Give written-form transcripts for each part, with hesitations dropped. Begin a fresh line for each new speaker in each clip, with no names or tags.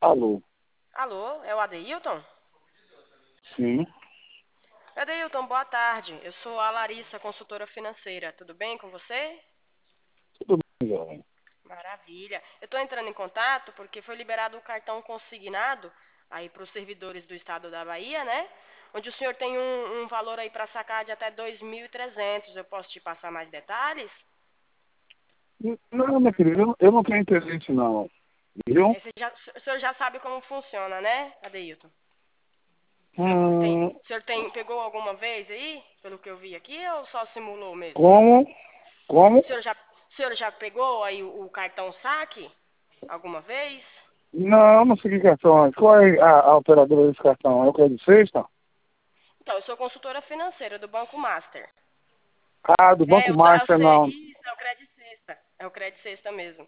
Alô?
Alô, é o Adeilton?
Sim,
Adeilton, boa tarde. Eu sou a Larissa, consultora financeira. Tudo bem com você?
tudo bem, jovem.
Maravilha. Eu estou entrando em contato porque foi liberado o cartão consignado aí para os servidores do estado da Bahia, né? Onde o senhor tem um valor aí para sacar de até 2.300. Eu posso te passar mais detalhes?
Não, minha querida, eu não tenho interesse não, viu?
O senhor já sabe como funciona, né, Adeilton?
Hum,
Pegou alguma vez aí, pelo que eu vi aqui, ou só simulou mesmo?
como? Como?
O senhor já pegou aí o cartão saque alguma vez?
Não, não sei que cartão é. Qual é a operadora desse cartão? É o Crédito Sexta?
Então, eu sou consultora financeira do Banco Master.
Ah, do Banco
Eu
Master,
sei,
não.
isso, é o Credit Sexta. É o Credit Sexta mesmo.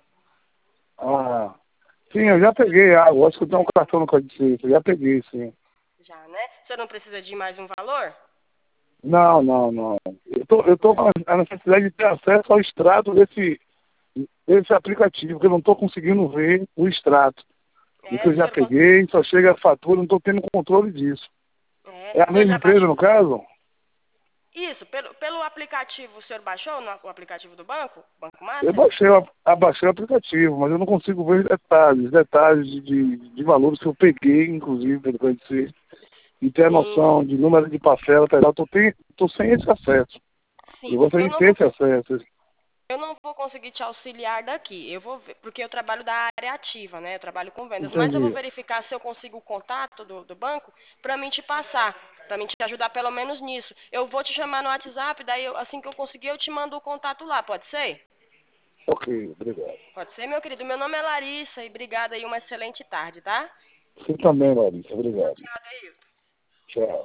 Ah, sim, eu já peguei. Ah, eu acho que eu tenho um cartão no Crédito Sexta. Eu já peguei, sim.
Já, né? O senhor não precisa de mais um valor?
Não, não, não. Eu tô com a necessidade de ter acesso ao extrato desse aplicativo, que eu não estou conseguindo ver o extrato. E que
É,
eu já peguei, só chega a fatura, não estou tendo controle disso. É a
o senhor
mesma
já
empresa,
baixou?
no caso?
Isso, pelo aplicativo, o senhor baixou o aplicativo do banco? Banco
Eu
Master?
baixei o aplicativo, mas eu não consigo ver detalhes de valores que eu peguei, inclusive, pelo que eu disse, e ter a
Sim,
noção de número de parcela, tal. Tô sem esse acesso.
sim.
Eu gostaria
Eu
de
não
ter
vou
esse acesso.
Eu não vou conseguir te auxiliar daqui. Eu vou ver, porque eu trabalho da área ativa, né? Eu trabalho com vendas. Mas eu vou
Entendi.
verificar se eu consigo o contato do banco para mim te passar, para mim te ajudar pelo menos nisso. Eu vou te chamar no WhatsApp, daí assim que eu conseguir eu te mando o contato lá, pode ser?
Ok, obrigado.
Pode ser, meu querido. Meu nome é Larissa e obrigada aí, uma excelente tarde, tá?
Você também, Larissa. Obrigado.
Tchau, Adeilton.
Tchau.